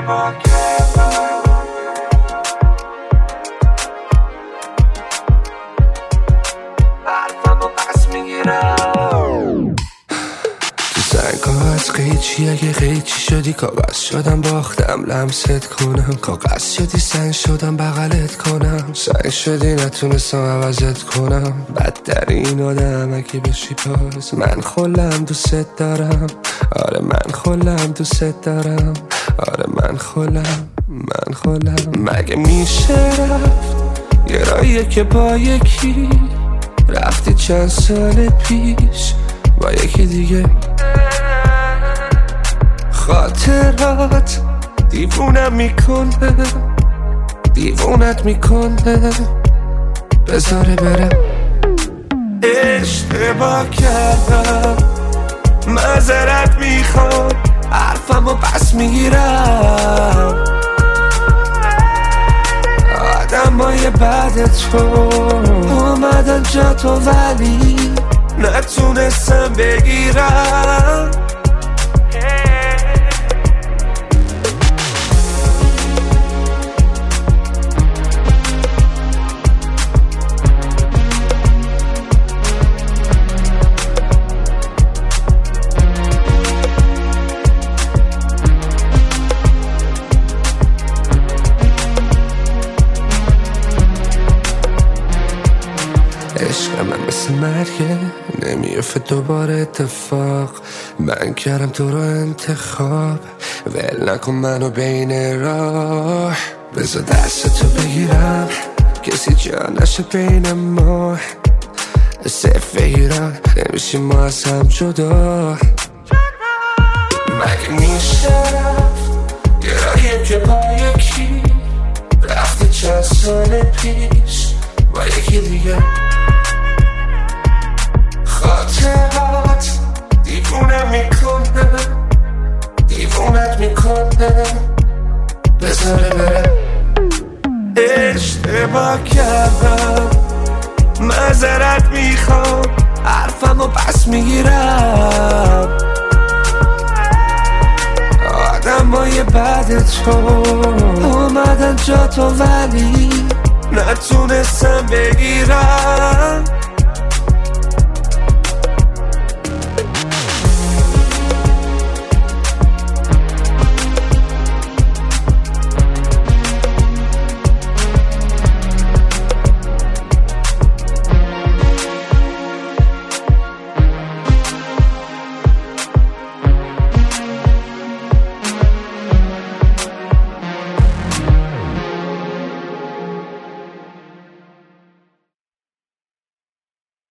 اشتباه کردم. حرفمو پس میگیرم. تو سنگات قیچی اگه قیچی شدی کاغذ شدم باختم لمست کنم، کاغذ شدی سنگ شدم بغلت کنم، سنگ شدی نتونستم عوضت کنم، بدترین آدم اگه بشی پاس. من خلم دوست دارم، آره من خلم دوست دارم، آره من خلم مگه میشه رفت یه راهیه که با یکی رفتی چند سال پیش با یکی دیگه. خاطرات دیوونم میکنه، دیوونت میکنه، بذاره برم. اشتباه کردم، معذرت میخوام، حرفمو پس میگیرم. آدمای بعد تو اومدن جا تو ولی نتونستم بگیرم. عشق من مثل مرگه نمیافته دوباره اتفاق، من کردم تو رو انتخاب، ول نکن منو بین راه، بذار دستتو بگیرم کسی جا نشه بین ما، صرف ایران نمیشیم ما از هم جدا. مگه میشه رفت یه راهیم که با یکی رفتی چند سال پیش با یکی دیگه. خاطرات دیوونم میکنه، دیوونت میکنه، بذاره برم. اشتباه کردم، معذرت میخوام، حرفمو پس میگیرم. آدمای بعد تو اومدن جا تو ولی نتونستم بگیرم.